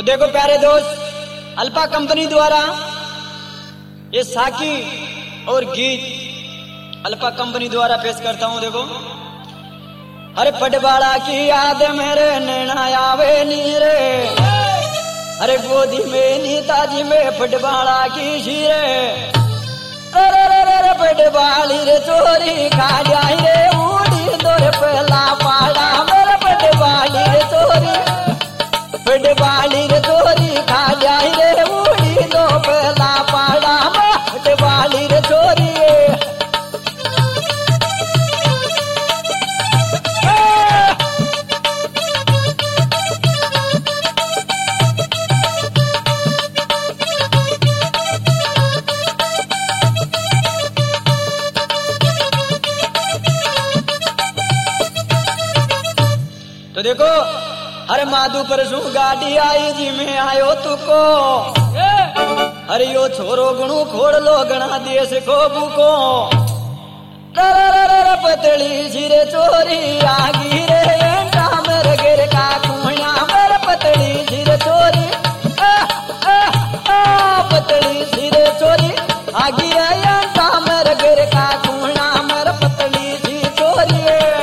तो देखो प्यारे दोस्त, अल्फा कंपनी द्वारा ये साकी और गीत अल्फा कंपनी द्वारा पेश करता हूं। देखो, अरे पटवाड़ा की याद मेरे नैना आवे नीरे, अरे गोदी में नीताजी में पटवाड़ा की शीरे, अरे पटवाड़ी रे चोरी खा जाए रे उड़ी दौर पहला पाड़ा, मेरे पटवाड़ी रे चोरी, पटवाड़ी रे चोरी खा जाए रे उड़ी दो पहला पाड़ा, पटवाड़ी रे चोरी। तो देखो, अरे माधु परसू गाड़ी आई जी में आयो तुको, अरे यो छोरो गुणू खोड़ लो गणा देश को बुको, पतली सिरे चोरी आगी रे मेरे गिर का कुहना, मेरे पतली सिरे चोरी, पतली सिरे चोरी आगी रे मेरे गिर का कुहना, मेरे पतली सी चोरी।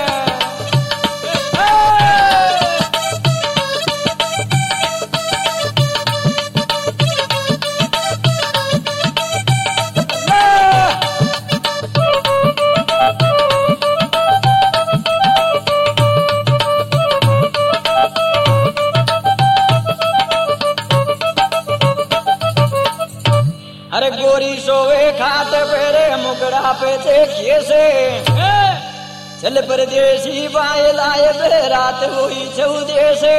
अरे गोरी सोवे खात पेरे मुकड़ा पे देखिए से, चल परदेसी बाय लाए पे रात हुई चौदे से,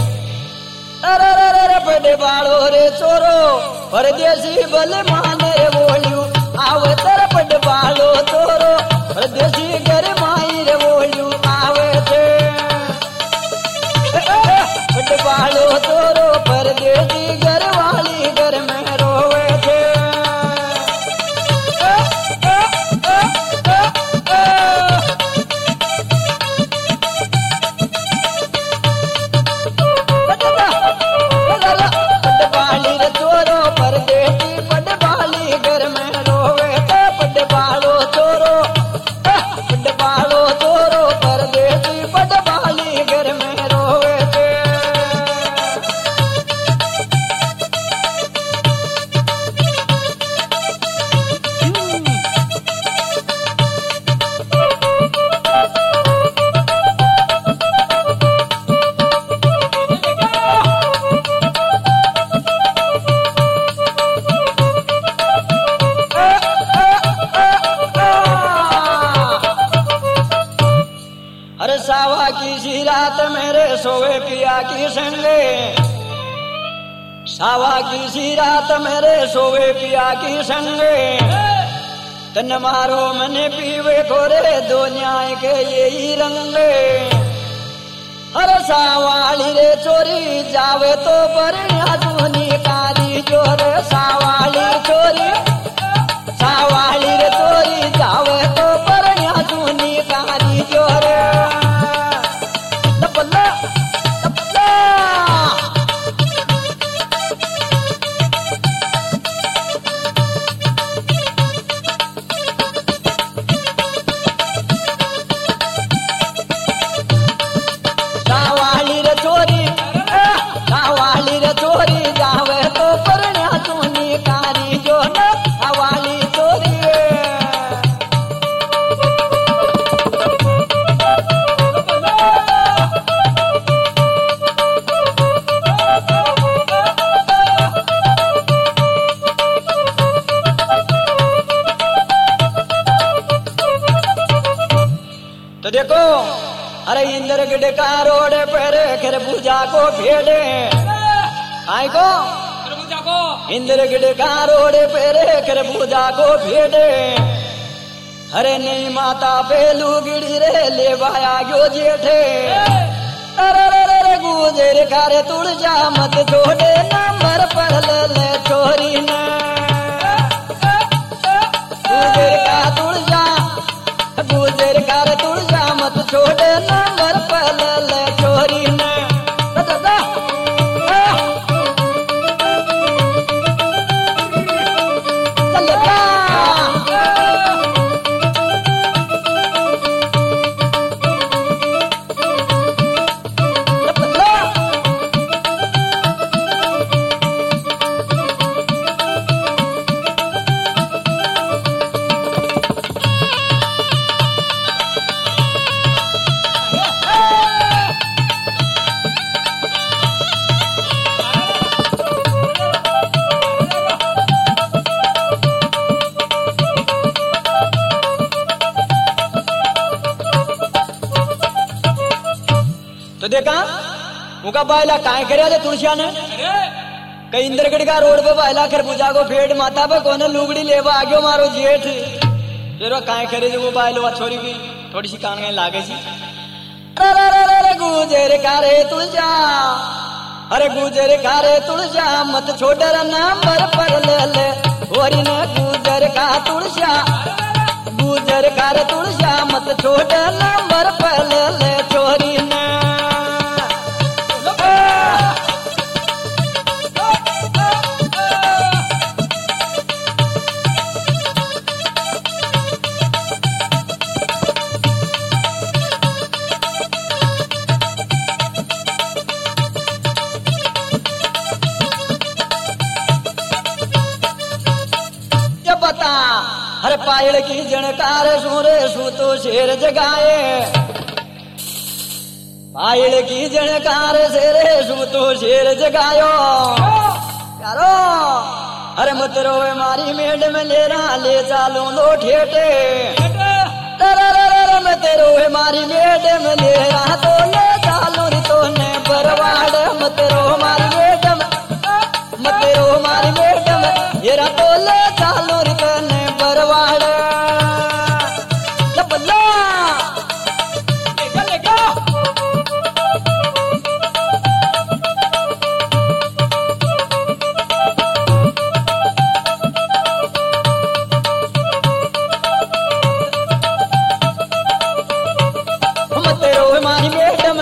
अरे पटे बाड़ो रे चोरो परदेसी बल माने बोलियो, आवे तेरे पट बाड़ो चोरो परदेसी घर माई रे बोलियो आवे थे, पट बाड़ो चोरो परदेसी घर वाली घर में रोवे थे। सावा की सी रात मेरे सोवे पिया की संगे, सावा की सी रात मेरे सोवे पिया की संगे, तन मारो मने पीवे खोरे दो न्याय के यही रंगे, हर सावाली रे चोरी जावे तो परण्या दूनी काली जोर, सावाली चोरी, सावाली रे चोरी जावे तो परण्या दूनी काली जोर। तो देखो, अरे इंद्र गढ़ का रोड पर खरबूजा को फेड़े, आई को खरबूजा को, इंद्र गढ़ का रोड पर खरबूजा को फेड़े, अरे नहीं माता पे लुगड़ी रे ले भाया गयो जेठे, अरे गुजर कर तुड़ जा मत छोड़े नंबर पढ़ ले छोरी ने, गुजर का तुड़ जा, गुजर कर तुड़ जा मत छोड़े नंबर पढ़ ले छोरी ने। देखा उनका बायला काय करे तुलसिया ने कई इंद्रगढ़ का रोड पे बायला खरबूजा को फेट माथा पे कोने लुगड़ी लेवा आगे मारो जेठ फिर काय करे वो बायलो छोरी की थोड़ी सी कान गए लागे सी अरे गुजर कारे तुलजा अरे गुजर कारे तुलजा मत छोड़ नंबर पर ले ले होरी ने गुजर का तुलजा गुजर कार तुलजा मत छोड़ नंबर पर ले ले छोरी ने हर पायल की जनकार सूरे सू तो शेर जगाए पायल की जनकार शेरे सू तो शेर जगायो यारो अरे मत रोए मारी मेड में ले रहा ले चालू लो ठेटे मत रोए मारी मेड में ले रहा तो ले चालू तो ने बरवाड़ मत रो मारी मेड में मत रो मारी मेड में ये रहा तो ले चालू तो ने बरवाड़ लपला लेगा मत रो हमारी मैडम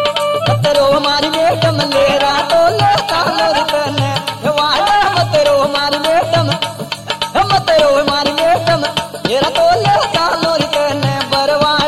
ले रहा तो ले चालू तो ने वाड़ा मत रो हमारी मैडम मत रो हमारी मैडम ये रहा तो ले चालू तो ने बरवाड़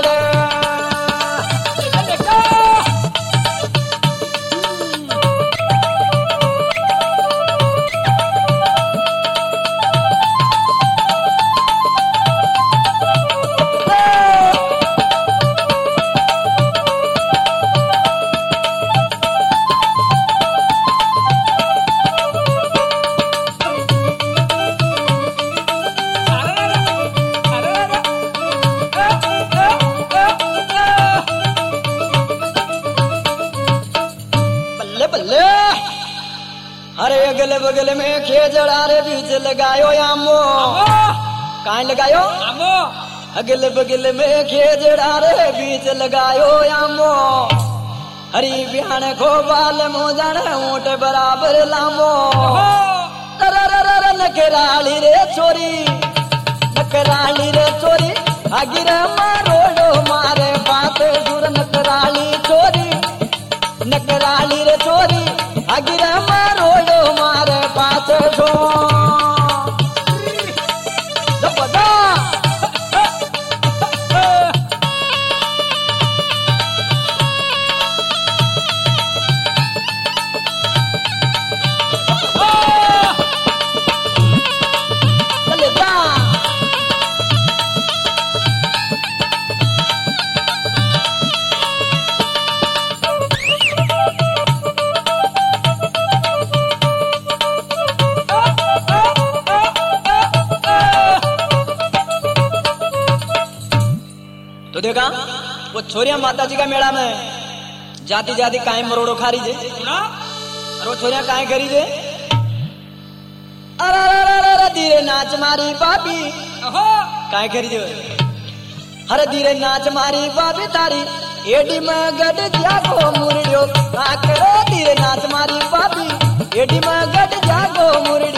अरे अगल बगल में खेजड़ा रे बीच लगायो आमो कहाँ लगायो आमो अगल बगल में खेजड़ा रे बीच लगायो आमो हरी बिहान को बाल मोजन ऊंट बराबर लामो नकराली रे छोरी आगिर मारोडो मारे बात सुर नकराली रे छोरी आगिर मारोडो मारे बात छो तो देखा वो छोरिया माता जी का मेला में जाती जाती काहे मरोड़ो खा रही जे और वो छोरिया काहे करी जे अरे धीरे नाच मारी बाबी काहे करी जे अरे धीरे नाच मारी बाबी तारी एडी में गड जागो मुरड़ियो का करो धीरे नाच मारी बाबी एडी में गड जागो मुरड़ियो